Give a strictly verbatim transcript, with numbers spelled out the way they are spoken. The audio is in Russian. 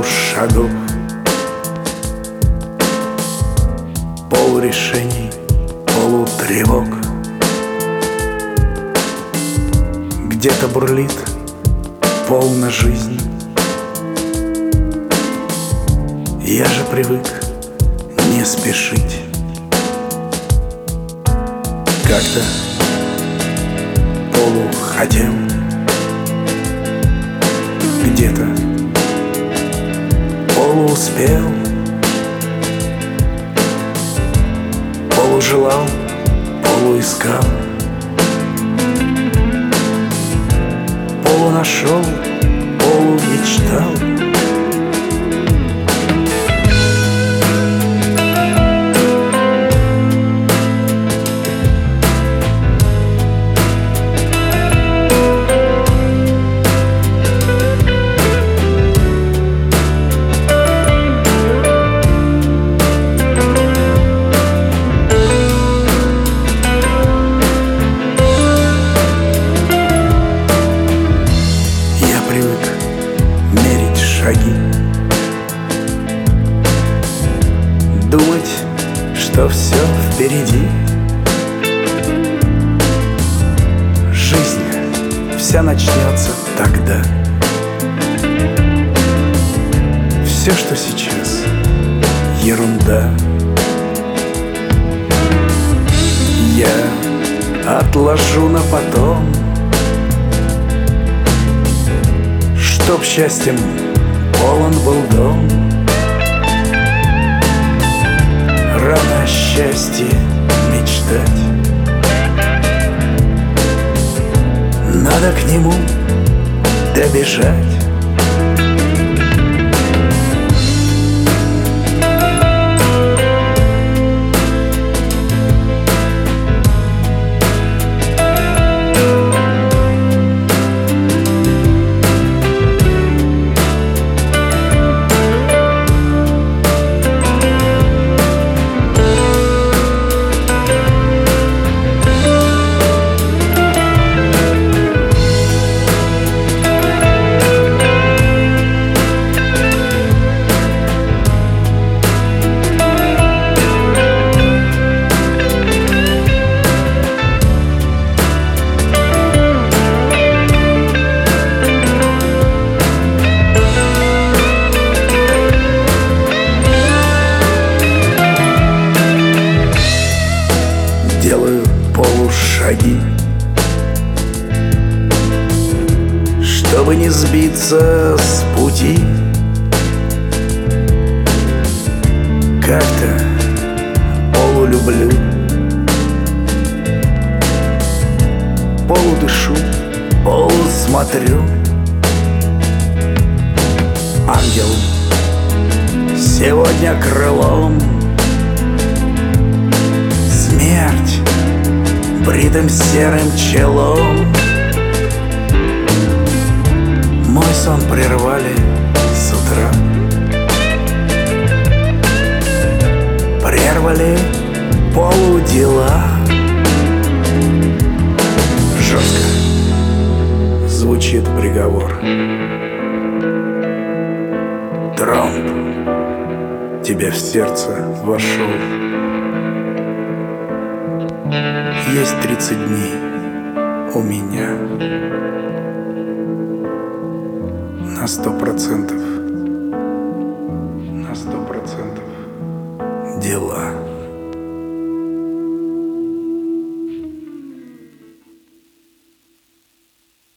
полушагов, полурешений, полутревог. Где-то бурлит полна жизнь. Я же привык не спешить. Как-то полухотел, где-то полууспел, полужелал, полуискал, полунашел, полумечтал. Шаги, думать, что все впереди. Жизнь вся начнется тогда. Все, что сейчас, ерунда. Я отложу на потом, чтоб счастьем полон был дом. Рано о счастье мечтать, надо к нему добежать. Делаю полушаги, чтобы не сбиться с пути. Как-то полулюблю, полудышу, полусмотрю. Ангел сегодня крылом, смерть бритым серым челом. Мой сон прервали с утра, прервали полудела. Жестко звучит приговор. Трамп тебе в сердце вошел. Есть тридцать дней у меня на сто процентов, на сто процентов дела.